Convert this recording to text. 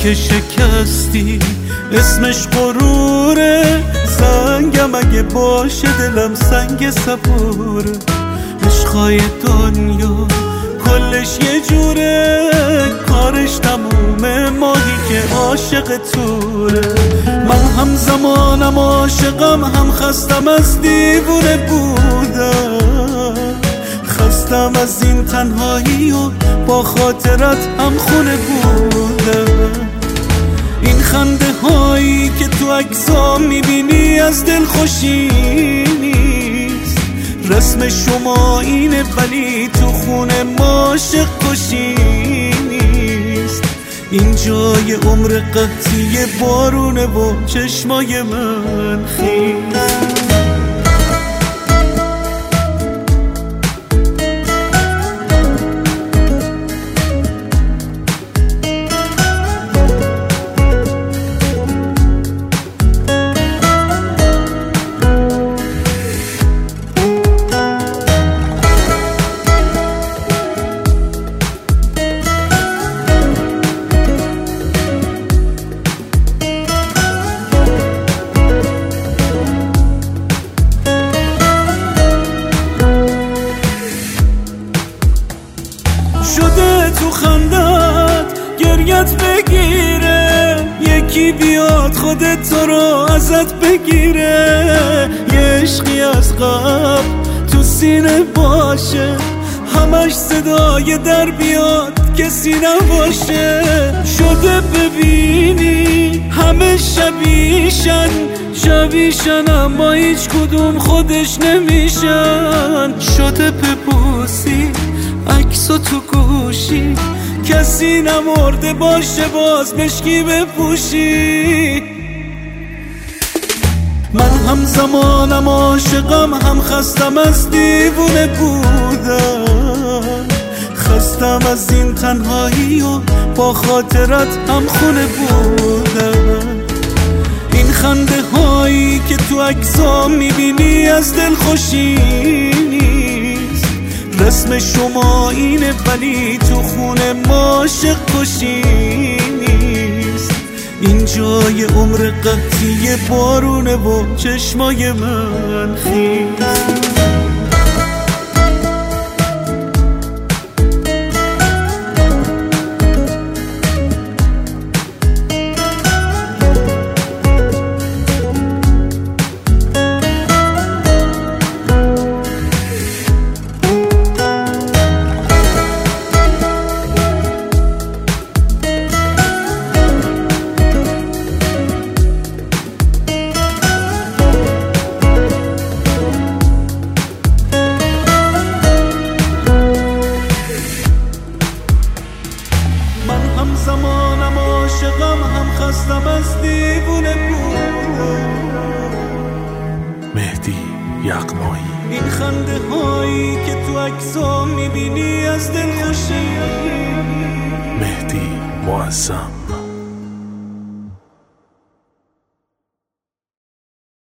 که شکستی اسمش غروره، زنگم اگه باشه دلم سنگ صبوره. عشقای دنیا کلش یه جوره، کارش تمومه ماهی که عاشق توره. من هم زمانم عاشقم، هم خستم از دیوونه بودم، خستم از این تنهایی و با خاطرت هم خونه بودم. این خنده هایی که تو عکسام میبینی از دل خوشی نیست، رسم شما اینه ولی تو خونه ما عاشق کشی نیست. این جای عمر قطعی بارونه و چشمای من خیست. شده تو خندت گریت بگیره، یکی بیاد خودت تو رو ازت بگیره. یه عشقی از قبل تو سینه باشه، همش صدای در بیاد کسی نباشه. شده ببینی همه شبیشن اما هیچ کدوم خودش نمیشن. شده ببوسی عکسو تو گوشی، کسی نمرده باشه باز مشکی بپوشی. من هم زمانم عاشقم، هم خستم از دیوونه بودم، خستم از این تنهایی و با خاطرت هم خونه بودم. این خنده هایی که تو عکسام میبینی از دل خوشی نیست، رسم شما اینه ولی تو خونه ما عاشق کشی نیست. این جای عمر قطعی بارونه و چشمای من خیست. هم زمانم عاشقم، هم خستم از دیوونه بودم. مهدی یغمایی. این خنده هایی که تو عکسام میبینی از دل خوشی. مهدی معظم.